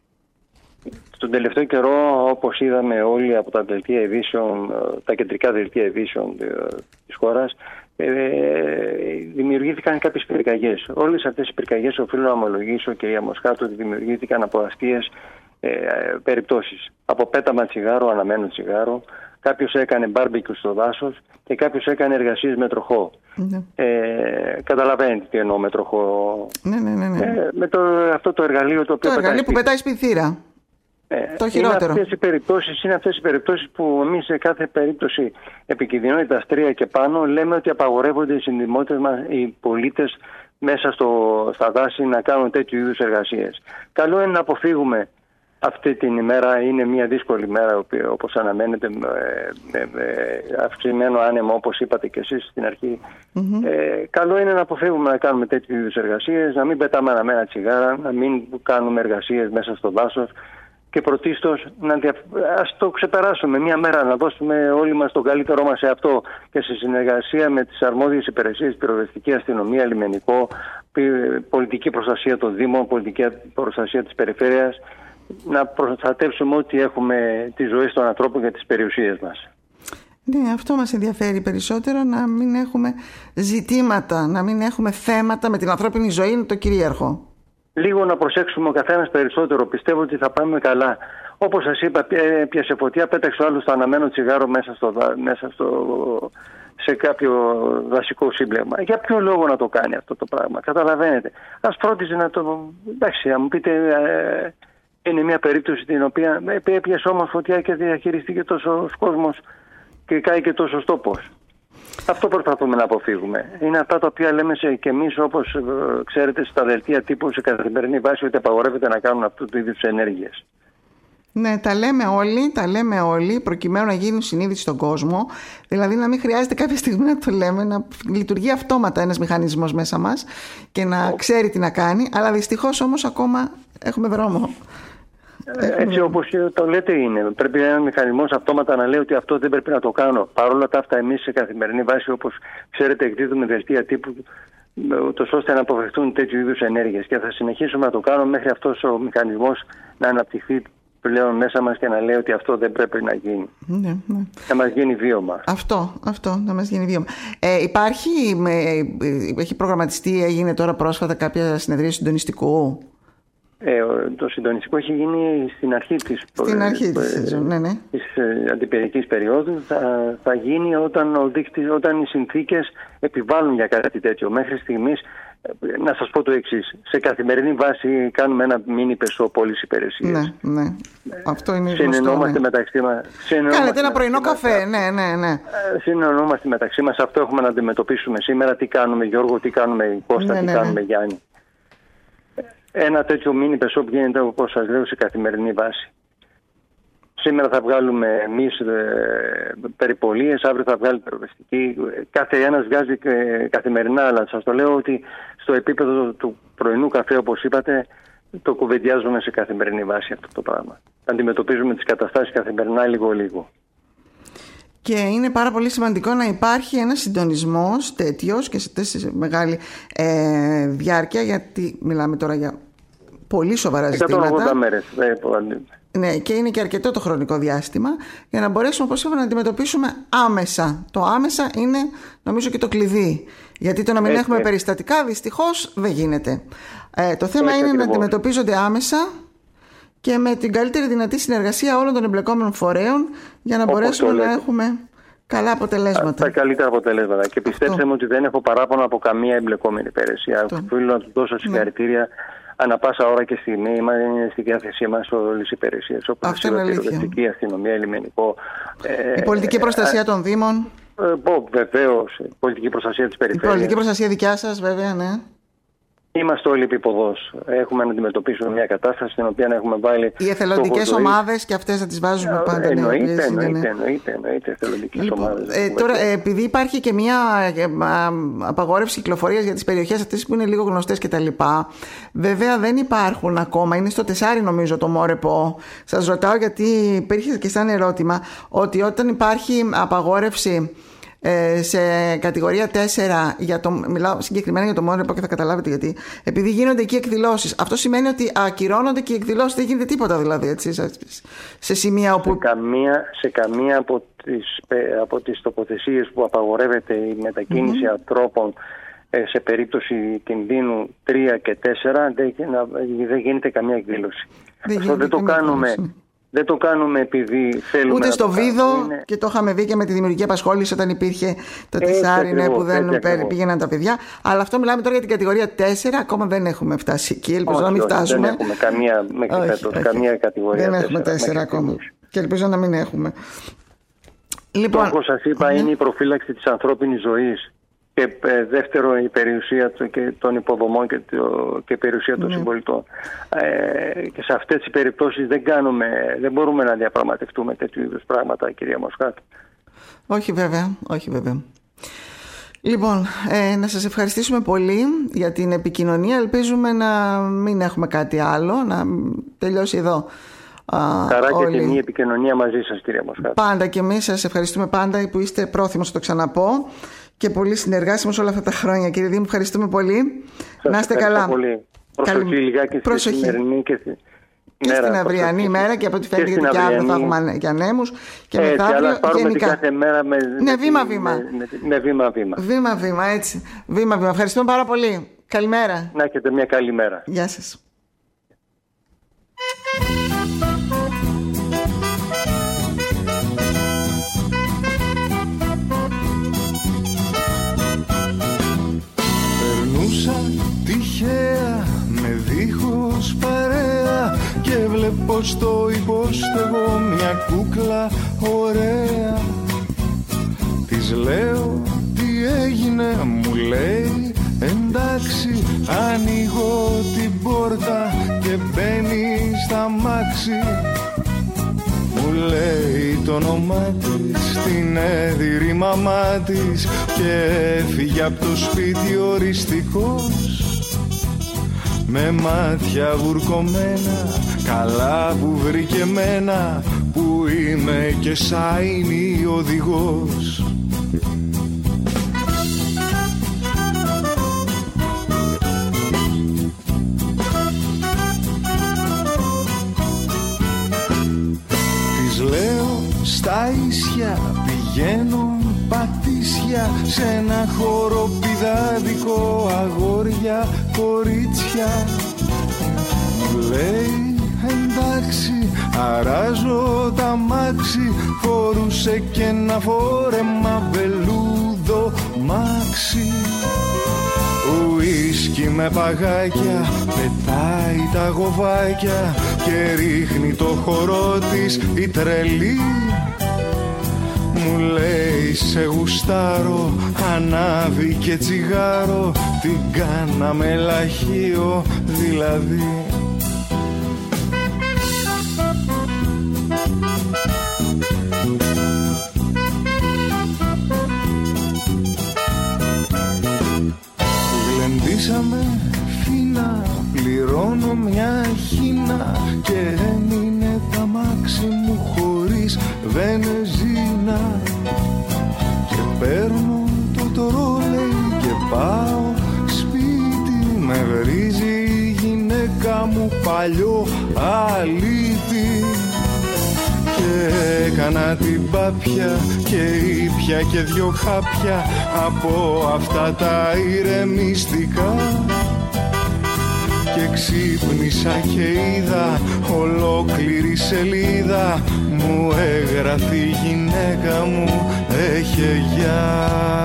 Στον τελευταίο καιρό, όπως είδαμε όλοι από τα δελτία ειδήσεων, τα κεντρικά δελτία ειδήσεων της χώρας, ε, δημιουργήθηκαν κάποιες πυρκαγιές. Όλες αυτές οι πυρκαγιές, οφείλω να ομολογήσω, κυρία Μοσχάτου, ότι δημιουργήθηκαν από αστείες ε, περιπτώσεις. Από πέταμα τσιγάρο, αναμένο τσιγάρο, κάποιος έκανε μπάρμπικιου στο δάσος και κάποιος έκανε εργασίες με τροχό. Ναι. Ε, καταλαβαίνετε τι εννοώ με τροχό. Ναι, ναι, ναι, ναι. Ε, με το, αυτό το εργαλείο το οποίο το εργαλείο που πετάει σπιθύρα. Ε, το χειρότερο. Είναι αυτές οι περιπτώσεις, είναι αυτές οι περιπτώσεις που εμείς σε κάθε περίπτωση επικινδυνότητας τρία και πάνω λέμε ότι απαγορεύονται οι συντιμότητες μας, οι πολίτες μέσα στο, στα δάση να κάνουν τέτοιου είδους εργασίες. Καλό είναι να αποφύγουμε αυτή την ημέρα. Είναι μια δύσκολη μέρα, όπως αναμένεται, με, με, με αυξημένο άνεμο, όπως είπατε και εσείς στην αρχή. Mm-hmm. Ε, καλό είναι να αποφύγουμε να κάνουμε τέτοιου είδους εργασίες, να μην πετάμε αναμένα τσιγάρα, να μην κάνουμε εργασίες μέσα στο δάσος και πρωτίστως να δια... ας το ξεπεράσουμε μια μέρα, να δώσουμε όλοι μας τον καλύτερό μας σε αυτό και σε συνεργασία με τις αρμόδιες υπηρεσίες, πυροσβεστική αστυνομία, λιμενικό, πολιτική προστασία των Δήμων, πολιτική προστασία της περιφέρειας, να προστατεύσουμε ό,τι έχουμε τη ζωή των ανθρώπων για τις περιουσίες μας. Ναι, αυτό μας ενδιαφέρει περισσότερο, να μην έχουμε ζητήματα, να μην έχουμε θέματα με την ανθρώπινη ζωή, είναι το κυρίαρχο. Λίγο να προσέξουμε ο καθένας περισσότερο, πιστεύω ότι θα πάμε καλά. Όπως σας είπα, πιάσε φωτιά, πέταξε ο άλλος το αναμένο τσιγάρο μέσα, στο, μέσα στο, σε κάποιο δασικό σύμπλεγμα. Για ποιο λόγο να το κάνει αυτό το πράγμα, καταλαβαίνετε. Ας φρόντιζε να το... Εντάξει, να μου πείτε... Ε, είναι μια περίπτωση την οποία έπιασε όμως φωτιά και διαχειριστήκε τόσο κόσμος και κάηκε τόσο τόπος. Αυτό προσπαθούμε να αποφύγουμε. Είναι αυτά τα οποία λέμε σε, και εμείς, όπως ε, ξέρετε, στα δελτία τύπου σε καθημερινή βάση, ότι απαγορεύεται να κάνουν αυτού του είδους ενέργειες. Ναι, τα λέμε όλοι, τα λέμε όλοι προκειμένου να γίνουν συνείδηση στον κόσμο. Δηλαδή να μην χρειάζεται κάποια στιγμή να το λέμε, να λειτουργεί αυτόματα ένας μηχανισμός μέσα μας και να ξέρει τι να κάνει. Αλλά δυστυχώς όμως ακόμα έχουμε δρόμο. Έτσι όπως το λέτε είναι. Πρέπει ένα μηχανισμός αυτόματα να λέει ότι αυτό δεν πρέπει να το κάνω. Παρ' όλα τα αυτά, εμείς σε καθημερινή βάση, όπως ξέρετε, εκδίδουμε δελτία τύπου ούτως ώστε να αποφευθούν τέτοιου είδους ενέργειες, και θα συνεχίσουμε να το κάνουμε μέχρι αυτός ο μηχανισμός να αναπτυχθεί πλέον μέσα μας και να λέει ότι αυτό δεν πρέπει να γίνει. Ναι, ναι. Να μας γίνει βίωμα. Αυτό, αυτό, να μας γίνει βίωμα. Ε, υπάρχει, με, έχει προγραμματιστεί, έγινε τώρα πρόσφατα κάποια συνεδρία συντονιστικού? Ε, το συντονιστικό έχει γίνει στην αρχή της, στην αρχή της, ε, ναι, ναι. της ε, αντιπυρικής περίοδου. Θα, θα γίνει όταν, ο δείκτης, όταν οι συνθήκες επιβάλλουν για κάτι τέτοιο. Μέχρι στιγμής, να σας πω το εξής. Σε καθημερινή βάση κάνουμε ένα μίνι πεσό πώληση υπηρεσίες. Ναι, ναι. Αυτό είναι συνεννόμαστε, ναι, μεταξύ μας. Κάνετε ένα πρωινό καφέ, ναι, ναι, ναι. Συνεννόμαστε μεταξύ μας. Αυτό έχουμε να αντιμετωπίσουμε σήμερα. Τι κάνουμε, Γιώργο, τι κάνουμε, Κώστα, ναι, τι ναι, κάνουμε, ναι, Γιάννη. Ένα τέτοιο μίνι πεσό γίνεται, όπως σας λέω, σε καθημερινή βάση. Σήμερα θα βγάλουμε εμείς ε, περιπολίες, αύριο θα βγάλει περιοριστική. Κάθε ένας βγάζει ε, καθημερινά, αλλά σας το λέω ότι στο επίπεδο του πρωινού καφέ, όπως είπατε, το κουβεντιάζουμε σε καθημερινή βάση αυτό το πράγμα. Αντιμετωπίζουμε τις καταστάσεις καθημερινά λίγο-λίγο. Και είναι πάρα πολύ σημαντικό να υπάρχει ένας συντονισμός τέτοιος και σε μεγάλη ε, διάρκεια, γιατί μιλάμε τώρα για πολύ σοβαρά ζητήματα. εκατόν ογδόντα μέρες. Ναι, και είναι και αρκετό το χρονικό διάστημα για να μπορέσουμε, όπως είπαμε, να αντιμετωπίσουμε άμεσα. Το άμεσα είναι, νομίζω, και το κλειδί. Γιατί το να μην έτσι έχουμε περιστατικά, δυστυχώς, δεν γίνεται. Ε, το θέμα έτσι είναι ακριβώς να αντιμετωπίζονται άμεσα και με την καλύτερη δυνατή συνεργασία όλων των εμπλεκόμενων φορέων για να όπως μπορέσουμε να έχουμε καλά αποτελέσματα. Τα καλύτερα αποτελέσματα. Και πιστέψτε μου ότι δεν έχω παράπονο από καμία εμπλεκόμενη υπηρεσία. Οφείλω να του δώσω συγχαρητήρια. Ναι. Ανά πάσα ώρα και στιγμή είναι στη διάθεσή μας όλες οι υπηρεσίες. Όπως η πυροσβεστική, αστυνομία, λιμενικό. Η πολιτική προστασία ε, των Δήμων. Ε, Βεβαίως. Η πολιτική προστασία της περιφέρειας. Η πολιτική προστασία δικιά σας, βέβαια, ναι. Είμαστε όλοι επίποδος. Έχουμε να αντιμετωπίσουμε μια κατάσταση στην οποία έχουμε βάλει. Οι εθελοντικές ομάδες και αυτές θα τις βάζουμε πάντα. Εννοείται, ναι, εννοείται, εννοείται, εννοείται εθελοντικές λοιπόν, ομάδες. Ε, τώρα, ε, επειδή υπάρχει και μια ε, απαγόρευση κυκλοφορίας για τις περιοχές αυτές που είναι λίγο γνωστές κτλ. Βέβαια δεν υπάρχουν ακόμα. Είναι στο τεσάρι, νομίζω, το ΜΟΡΕΠΟ. Σας ρωτάω γιατί υπήρχε και σαν ερώτημα ότι όταν υπάρχει απαγόρευση σε κατηγορία τέσσερα, για το, μιλάω συγκεκριμένα για το ΜΟΡΕΠΟ και θα καταλάβετε γιατί, επειδή γίνονται εκεί εκδηλώσεις, αυτό σημαίνει ότι ακυρώνονται και οι εκδηλώσεις, δεν γίνεται τίποτα δηλαδή, έτσι, σε σημεία όπου... Σε καμία, σε καμία από, τις, από τις τοποθεσίες που απαγορεύεται η μετακίνηση mm-hmm. ανθρώπων σε περίπτωση κινδύνου τρία και τέσσερα δεν, δεν γίνεται καμία εκδήλωση. Δεν αυτό δεν το κάνουμε... Εκδήλωση. Δεν το κάνουμε επειδή θέλουμε. Ούτε στο Βίδο, είναι... και το είχαμε δει και με τη δημιουργική απασχόληση όταν υπήρχε το τεσάρι, ναι, που δεν πήγαιναν τα παιδιά. Αλλά αυτό μιλάμε τώρα για την κατηγορία τέσσερα, ακόμα δεν έχουμε φτάσει εκεί. Ελπίζω όχι, να μην όχι, φτάσουμε. Δεν έχουμε καμία, μέχρι όχι, όχι. καμία κατηγορία. Δεν έχουμε τέσσερα ακόμα. Και ελπίζω να μην έχουμε. Λοιπόν, όπως σας είπα, ναι. είναι η προφύλαξη της ανθρώπινης ζωής. Και ε, δεύτερο, η περιουσία και των υποδομών και, το, και η περιουσία των ναι. συμπολιτών. Ε, και σε αυτές τις περιπτώσεις δεν, κάνουμε, δεν μπορούμε να διαπραγματευτούμε τέτοιου είδους πράγματα, κυρία Μοσχάτου. Όχι βέβαια, όχι βέβαια. Λοιπόν, ε, να σας ευχαριστήσουμε πολύ για την επικοινωνία. Ελπίζουμε να μην έχουμε κάτι άλλο, να τελειώσει εδώ. Χαρά και τιμή επικοινωνία μαζί σας, κυρία Μοσχάτου. Πάντα, και εμείς σας ευχαριστούμε πάντα που είστε πρόθυμος, να το ξαναπώ. Και πολύ συνεργάσιμος όλα αυτά τα χρόνια, κύριε Δήμου. Ευχαριστούμε πολύ. Σας να είστε καλά. Πολύ. Προσοχή Καλή... λιγάκι στη Προσοχή. σημερινή και, στη... και μέρα, στην αυριανή μέρα, και από ό,τι φαίνεται γιατί και αύριο θα έχουμε και ανέμους. Και έτσι, μετά αλλά πάρουμε γενικά κάθε μέρα με, ναι, βήμα-βήμα. Με, με, με βήμα-βήμα. Βήμα-βήμα, έτσι. Βήμα-βήμα. Ευχαριστούμε πάρα πολύ. Καλημέρα. Να έχετε μια καλή μέρα. Γεια σας. Τυχαία με δίχως παρέα και βλέπω στο υποστεγό μια κούκλα ωραία. Της λέω τι έγινε, μου λέει εντάξει. Ανοίγω την πόρτα και μπαίνει στα μάξι. Μου λέει το όνομά της, την έδιρη μαμά της, και έφυγε από το σπίτι οριστικός, με μάτια βουρκωμένα, καλά που βρήκε μένα, που είμαι και σάινι οδηγός. Λέω στα ίσια πηγαίνω πατήσια, σε ένα χώρο πηδάδικο, αγόρια, κορίτσια. Μου λέει εντάξει, αράζω τα μάξι, φορούσε και ένα φόρεμα βελούδο μάξι. Ουίσκι με παγάκια, πετάει τα γοβάκια και ρίχνει το χορό της η τρελή. Μου λέει σε γουστάρω, ανάβει και τσιγάρο, την κάναμε λαχείο δηλαδή. Γλεντήσαμε φίνα, πληρώνω μια χίνα και έμεινε τα μάξι μου χωρίς βενζίνα. Και παίρνω το τρόλεϊ και πάω σπίτι, με βρίζει η γυναίκα μου παλιό αλήτη. Και έκανα την πάπια και ήπια και δυο χάπια από αυτά τα ηρεμιστικά. Και ξύπνησα και είδα ολόκληρη σελίδα, μου έγραφε η γυναίκα μου έχε γεια.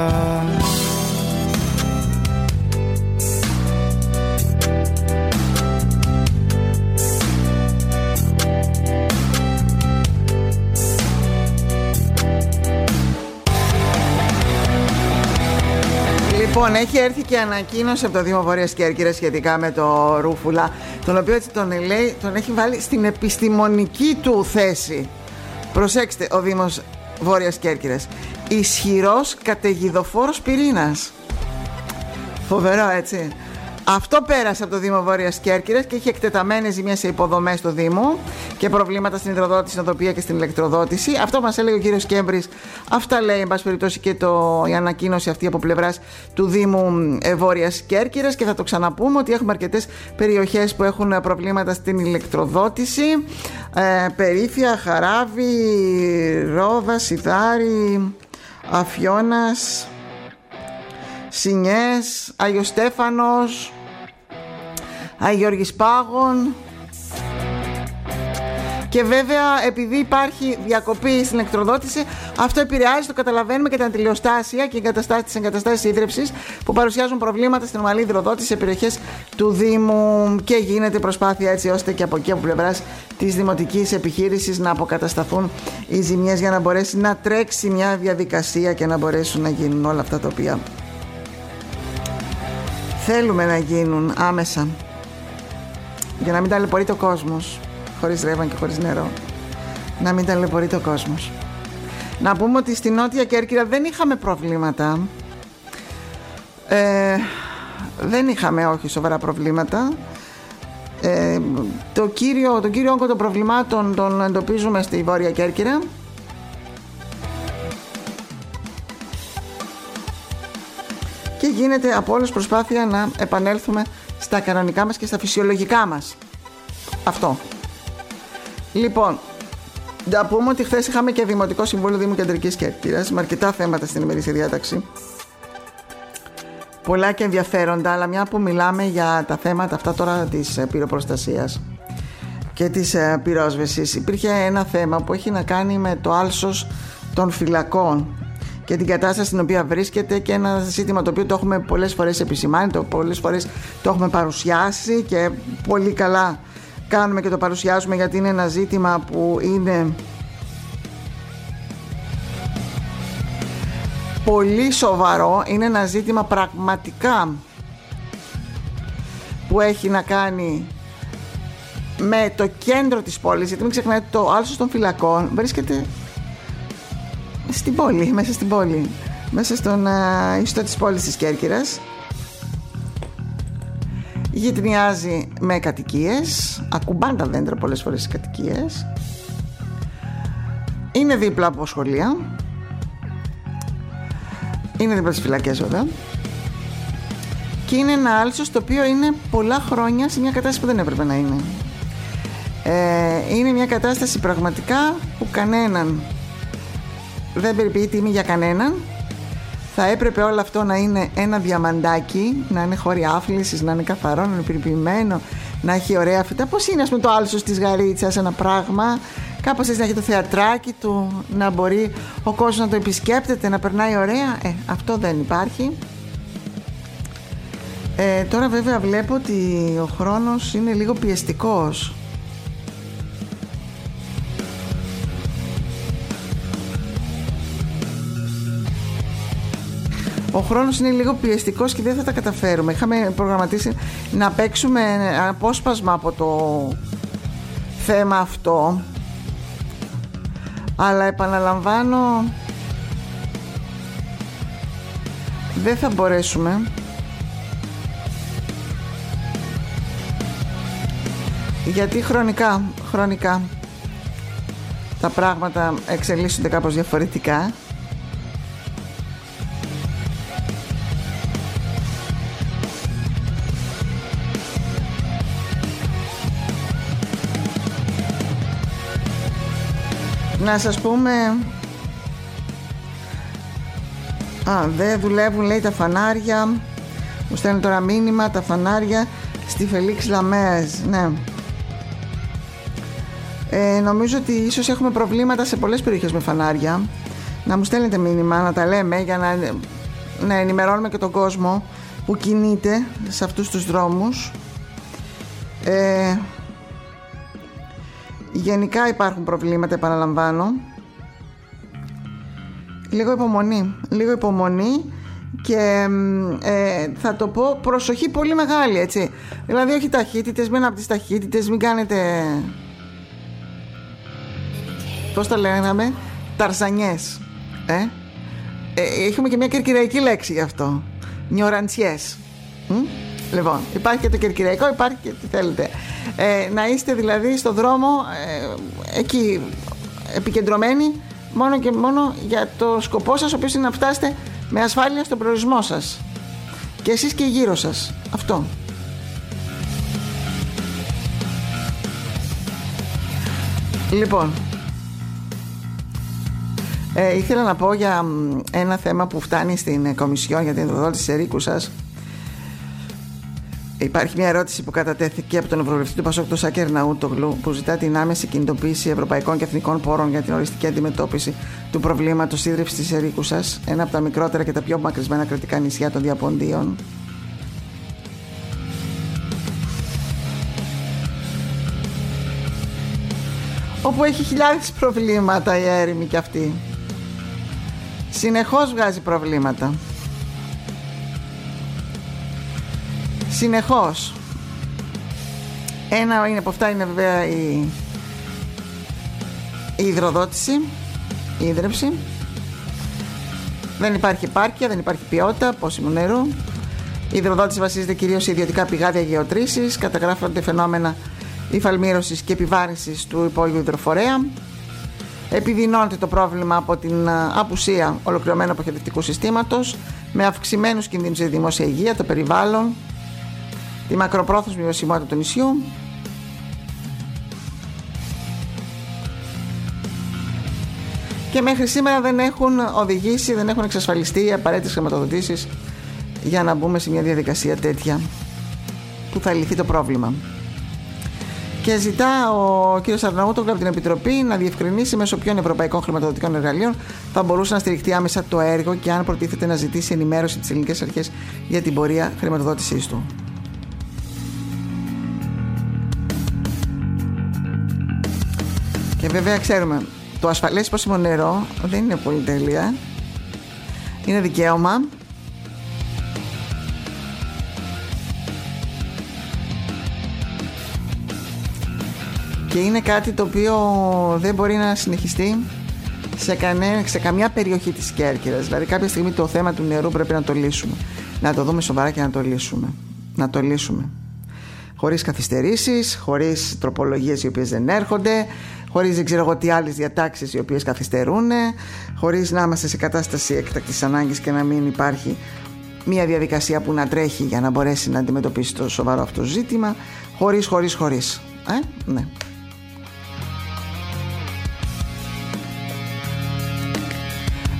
Λοιπόν, έχει έρθει και ανακοίνωση από το Δήμο Βόρειας Κέρκυρας σχετικά με το Ρούφουλα, τον οποίο έτσι τον λέει, τον έχει βάλει στην επιστημονική του θέση. Προσέξτε, ο Δήμος Βόρειας Κέρκυρας, ισχυρός καταιγιδοφόρος πυρήνας. Φοβερό, έτσι. Αυτό πέρασε από το Δήμο Βόρειας Κέρκυρας και έχει εκτεταμένες ζημίες σε υποδομές του Δήμου και προβλήματα στην υδροδότηση, στην οδοποιία και στην ηλεκτροδότηση. Αυτό μας έλεγε ο κύριος Κέμπρης. Αυτά λέει, εν πάση περιπτώσει, και το, η ανακοίνωση αυτή από πλευράς του Δήμου Βόρειας Κέρκυρας. Και θα το ξαναπούμε ότι έχουμε αρκετές περιοχές που έχουν προβλήματα στην ηλεκτροδότηση. Ε, Περίφια, Χαράβη, Ρόδα, Σιδάρη, Αφιώνας, Σινιές, Άγιος Στέφανος, Αγιώργης Πάγων. Και βέβαια, επειδή υπάρχει διακοπή στην ηλεκτροδότηση, αυτό επηρεάζει, το καταλαβαίνουμε, και τα αντιλιοστάσια και τις εγκαταστάσεις ίδρυυσης που παρουσιάζουν προβλήματα στην ομαλή υδροδότηση σε περιοχές του Δήμου. Και γίνεται προσπάθεια έτσι ώστε και από εκεί, από πλευράς της δημοτικής επιχείρησης, να αποκατασταθούν οι ζημιές για να μπορέσει να τρέξει μια διαδικασία και να μπορέσουν να γίνουν όλα αυτά τα οποία θέλουμε να γίνουν άμεσα, για να μην ταλαιπωρείται ο κόσμος χωρίς ρεύμα και χωρίς νερό. Να μην ταλαιπωρείται ο κόσμος. Να πούμε ότι στη Νότια Κέρκυρα δεν είχαμε προβλήματα. Ε, δεν είχαμε όχι σοβαρά προβλήματα. Ε, το κύριο, το κύριο όγκο των προβλημάτων τον εντοπίζουμε στη Βόρεια Κέρκυρα. Και γίνεται από όλους προσπάθεια να επανέλθουμε στα κανονικά μας και στα φυσιολογικά μας. Αυτό. Λοιπόν, να πούμε ότι χθες είχαμε και Δημοτικό Συμβούλιο Δήμου Κεντρικής Κέρκυρας με αρκετά θέματα στην ημερήσια διάταξη. Πολλά και ενδιαφέροντα, αλλά μια που μιλάμε για τα θέματα αυτά τώρα της πυροπροστασίας και της πυρόσβεσης, υπήρχε ένα θέμα που έχει να κάνει με το άλσος των φυλακών και την κατάσταση στην οποία βρίσκεται, και ένα ζήτημα το οποίο το έχουμε πολλές φορές επισημάνει, το πολλές φορές το έχουμε παρουσιάσει και πολύ καλά κάνουμε και το παρουσιάζουμε, γιατί είναι ένα ζήτημα που είναι πολύ σοβαρό, είναι ένα ζήτημα πραγματικά που έχει να κάνει με το κέντρο της πόλης, γιατί μην ξεχνάτε το άλσος των φυλακών βρίσκεται στην πόλη, μέσα στην πόλη, μέσα στον uh, ιστό της πόλης της Κέρκυρας. Γειτονιάζει με κατοικίες, ακουμπάνε τα δέντρα πολλές φορές στις κατοικίες, είναι δίπλα από σχολεία, είναι δίπλα στις φυλακές βέβαια, και είναι ένα άλσος το οποίο είναι πολλά χρόνια σε μια κατάσταση που δεν έπρεπε να είναι. Ε, είναι μια κατάσταση πραγματικά που κανέναν δεν περιποιεί τιμή για κανέναν. Θα έπρεπε όλο αυτό να είναι ένα διαμαντάκι, να είναι χώροι άφλησης, να είναι καθαρό, να είναι περιποιημένο, να έχει ωραία φυτά. Πώς είναι, ας πούμε, το άλσος της Γαρίτσας, ένα πράγμα κάπως έτσι, να έχει το θεατράκι του, να μπορεί ο κόσμος να το επισκέπτεται, να περνάει ωραία. Ε, αυτό δεν υπάρχει. Ε, τώρα βέβαια βλέπω ότι ο χρόνος είναι λίγο πιεστικός. Ο χρόνος είναι λίγο πιεστικός και δεν θα τα καταφέρουμε. Είχαμε προγραμματίσει να παίξουμε απόσπασμα από το θέμα αυτό, αλλά επαναλαμβάνω, δεν θα μπορέσουμε. Γιατί χρονικά, χρονικά τα πράγματα εξελίσσονται κάπως διαφορετικά. Να σας πούμε, α, δεν δουλεύουν, λέει, τα φανάρια. Μου στέλνει τώρα μήνυμα, τα φανάρια στη Φελίξ Λαμέας. Ναι. Ε, νομίζω ότι ίσως έχουμε προβλήματα σε πολλές περιοχές με φανάρια. Να μου στέλνετε μήνυμα, να τα λέμε, για να, να ενημερώνουμε και τον κόσμο που κινείται σε αυτούς τους δρόμους. Ε, γενικά υπάρχουν προβλήματα, επαναλαμβάνω. Λίγο υπομονή, λίγο υπομονή και ε, θα το πω, προσοχή πολύ μεγάλη, έτσι. Δηλαδή όχι ταχύτητες, μην από τις ταχύτητες, μην κάνετε, πώς τα λέγαμε, ταρζανιές. Ε? Ε, έχουμε και μια κερκυραϊκή λέξη γι' αυτό. Νιοραντσιές. Λοιπόν, υπάρχει και το κερκυραϊκό, υπάρχει και τι θέλετε. Ε, να είστε δηλαδή στο δρόμο ε, εκεί επικεντρωμένοι μόνο και μόνο για το σκοπό σας, ο οποίος είναι να φτάσετε με ασφάλεια στον προορισμό σας. Και εσείς και γύρω σας. Αυτό. Λοιπόν, ε, ήθελα να πω για ένα θέμα που φτάνει στην Κομισιόν για την υδροδότηση της Ερίκουσας. Υπάρχει μια ερώτηση που κατατέθηκε από τον Ευρωβουλευτή του Πασόκ, τον Σάκη Ερναούτογλου, που ζητά την άμεση κινητοποίηση ευρωπαϊκών και εθνικών πόρων για την οριστική αντιμετώπιση του προβλήματος ίδρυυσης της Ερίκουσας, ένα από τα μικρότερα και τα πιο απομακρυσμένα κρατικά νησιά των Διαποντίων. Όπου έχει χιλιάδες προβλήματα η έρημη κι αυτή. Συνεχώς βγάζει προβλήματα. Συνεχώς. Ένα είναι από αυτά είναι βέβαια η, η υδροδότηση, η ίδρυψη. Δεν υπάρχει επάρκεια, δεν υπάρχει ποιότητα πόσιμου νερού. Η υδροδότηση βασίζεται κυρίως σε ιδιωτικά πηγάδια γεωτρήσεις. Καταγράφονται φαινόμενα υφαλμήρωσης και επιβάρυνσης του υπόγειου υδροφορέα. Επιδεινώνεται το πρόβλημα από την απουσία ολοκληρωμένου αποχαιρετικού συστήματος, με αυξημένους κινδύνους για τη δημόσια υγεία, το περιβάλλον, τη μακροπρόθεσμη βιωσιμότητα του νησιού. Και μέχρι σήμερα δεν έχουν οδηγήσει, δεν έχουν εξασφαλιστεί οι απαραίτητες χρηματοδοτήσεις για να μπούμε σε μια διαδικασία τέτοια που θα λυθεί το πρόβλημα. Και ζητά ο κ. Αρναούτογλου από την Επιτροπή να διευκρινίσει μέσω ποιων ευρωπαϊκών χρηματοδοτικών εργαλείων θα μπορούσε να στηριχτεί άμεσα το έργο και αν προτίθεται να ζητήσει ενημέρωση της ελληνικές αρχές για την πορεία χρηματοδότησής του. Και βέβαια ξέρουμε, το ασφαλές πόσιμο νερό δεν είναι πολυτέλεια. Είναι δικαίωμα. Και είναι κάτι το οποίο δεν μπορεί να συνεχιστεί σε, κανέ, σε καμιά περιοχή της Κέρκυρας. Δηλαδή κάποια στιγμή το θέμα του νερού πρέπει να το λύσουμε. Να το δούμε σοβαρά και να το λύσουμε. Να το λύσουμε. Χωρίς καθυστερήσεις, χωρίς τροπολογίες οι οποίες δεν έρχονται, χωρίς δεν ξέρω εγώ τι άλλες διατάξεις οι οποίες καθυστερούν, χωρίς να είμαστε σε κατάσταση έκτακτης ανάγκης και να μην υπάρχει μια διαδικασία που να τρέχει για να μπορέσει να αντιμετωπίσει το σοβαρό αυτό ζήτημα. Χωρίς, χωρίς, χωρίς. Ε, ναι.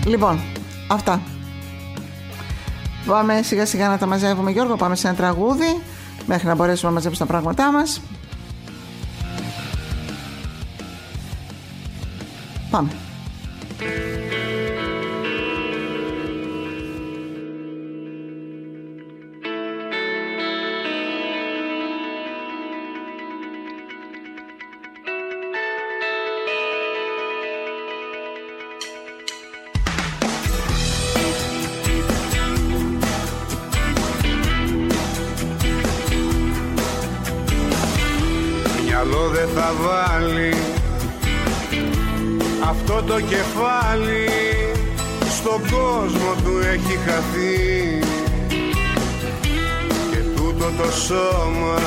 Λοιπόν, αυτά. Πάμε σιγά σιγά να τα μαζεύουμε, Γιώργο. Πάμε σε ένα τραγούδι μέχρι να μπορέσουμε να μαζέψουμε τα πράγματά μας. Πάμε. Μυαλό δεν θα βάλει αυτό το κεφάλι, στον κόσμο του έχει χαθεί και τούτο το σώμα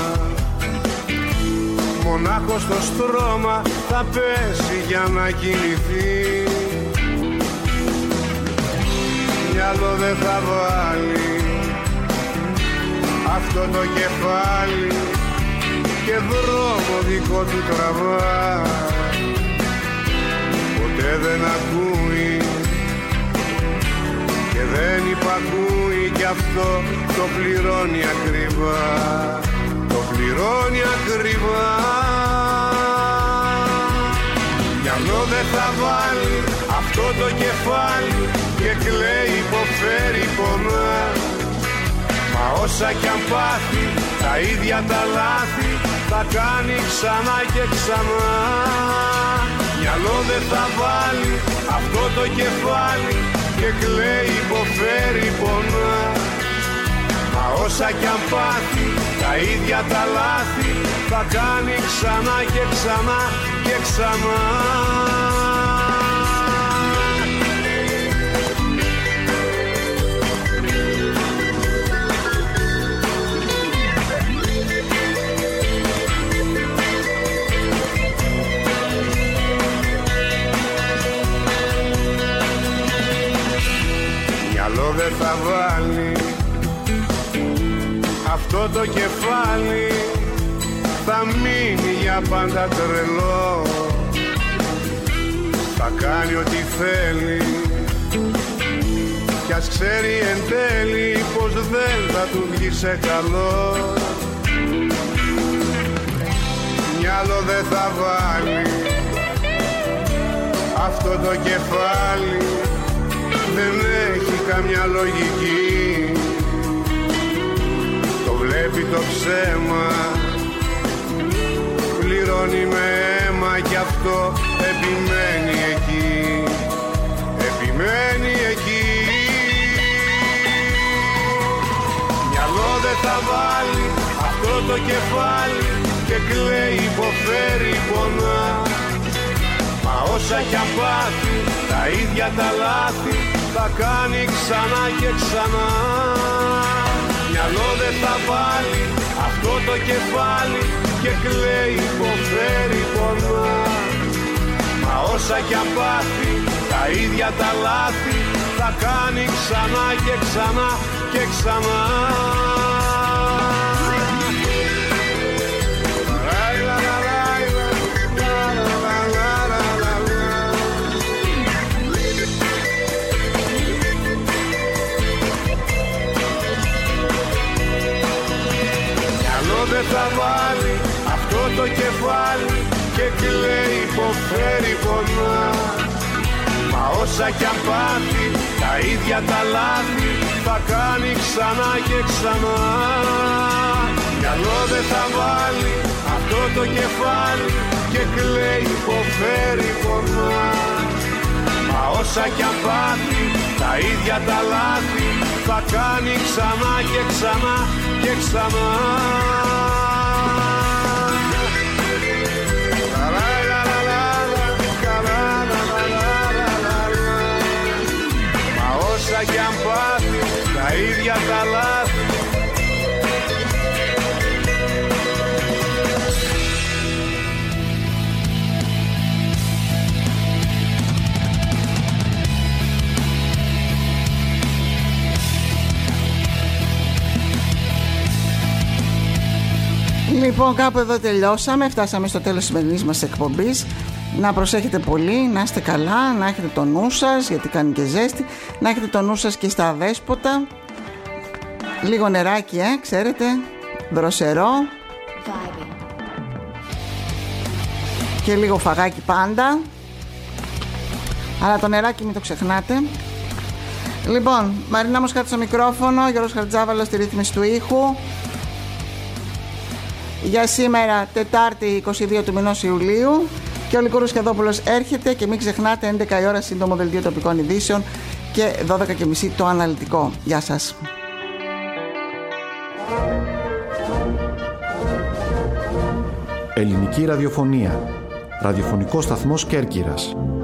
μονάχο στο στρώμα θα πέσει για να κινηθεί. Μυαλό δεν θα βάλει αυτό το κεφάλι και δρόμο δικό του τραβά, ποτέ δεν ακούει και δεν υπακούει, κι αυτό το πληρώνει ακριβά, το πληρώνει ακριβά. Μυαλό δεν θα βάλει αυτό το κεφάλι και κλαίει, υποφέρει, πονά, μα όσα κι αν πάθει τα ίδια τα λάθη θα κάνει ξανά και ξανά. Μυαλό δεν θα βάλει αυτό το κεφάλι και κλαίει, υποφέρει, πονά, μα όσα κι αν πάθει τα ίδια τα λάθη θα κάνει ξανά και ξανά και ξανά. Μυαλό δεν θα βάλει αυτό το κεφάλι, θα μείνει για πάντα τρελό, θα κάνει ό,τι θέλει κι ας ξέρει εν τέλει πως δεν θα του βγει σε καλό. Μυαλό δεν θα βάλει αυτό το κεφάλι, δεν έχει καμιά λογική, το βλέπει το ψέμα, πληρώνει με αίμα κι αυτό επιμένει εκεί, επιμένει εκεί. Μυαλό δεν θα βάλει αυτό το κεφάλι και κλαίει, υποφέρει, πονά, μα όσα κι αν πάθει τα ίδια τα λάθη θα κάνει ξανά και ξανά. Μυαλό δεν θα βάλει αυτό το κεφάλι και κλαίει, υποφέρει, πονά, μα όσα κι αν πάθει τα ίδια τα λάθη θα κάνει ξανά και ξανά και ξανά. Δεν θα βάλει αυτό το κεφάλι και κλαίει, υποφέρει, πονά, μα όσα κι αν πάθει τα ίδια τα λάθη θα κάνει ξανά και ξανά. Μυαλό δεν θα βάλει αυτό το κεφάλι και κλαίει, υποφέρει, πονά, μα όσα κι αν πάθει τα ίδια τα λάθη θα κάνει ξανά και ξανά και ξανά. Μα όσα κι αν πάθει τα ίδια τα λάθη. Λοιπόν, κάπου εδώ τελειώσαμε. Φτάσαμε στο τέλος της σημερινής μας εκπομπής. Να προσέχετε πολύ, να είστε καλά, να έχετε το νου σας, γιατί κάνει και ζέστη, να έχετε το νου σας και στα αδέσποτα. Λίγο νεράκι, ε, ξέρετε, δροσερό. Και λίγο φαγάκι πάντα. Αλλά το νεράκι μην το ξεχνάτε. Λοιπόν, Μαρίνα Μοσχάτη στο μικρόφωνο, Γιώργος Χαρτζάβαλος στη ρύθμιση του ήχου. Για σήμερα, Τετάρτη είκοσι δύο του μηνός Ιουλίου. Και ο Λικούρος Κεδόπουλος έρχεται και μην ξεχνάτε έντεκα η ώρα σύντομο δελτίο τοπικών ειδήσεων και δώδεκα και μισή το αναλυτικό. Γεια σας. Ελληνική ραδιοφωνία. Ραδιοφωνικός σταθμός Κέρκυρας.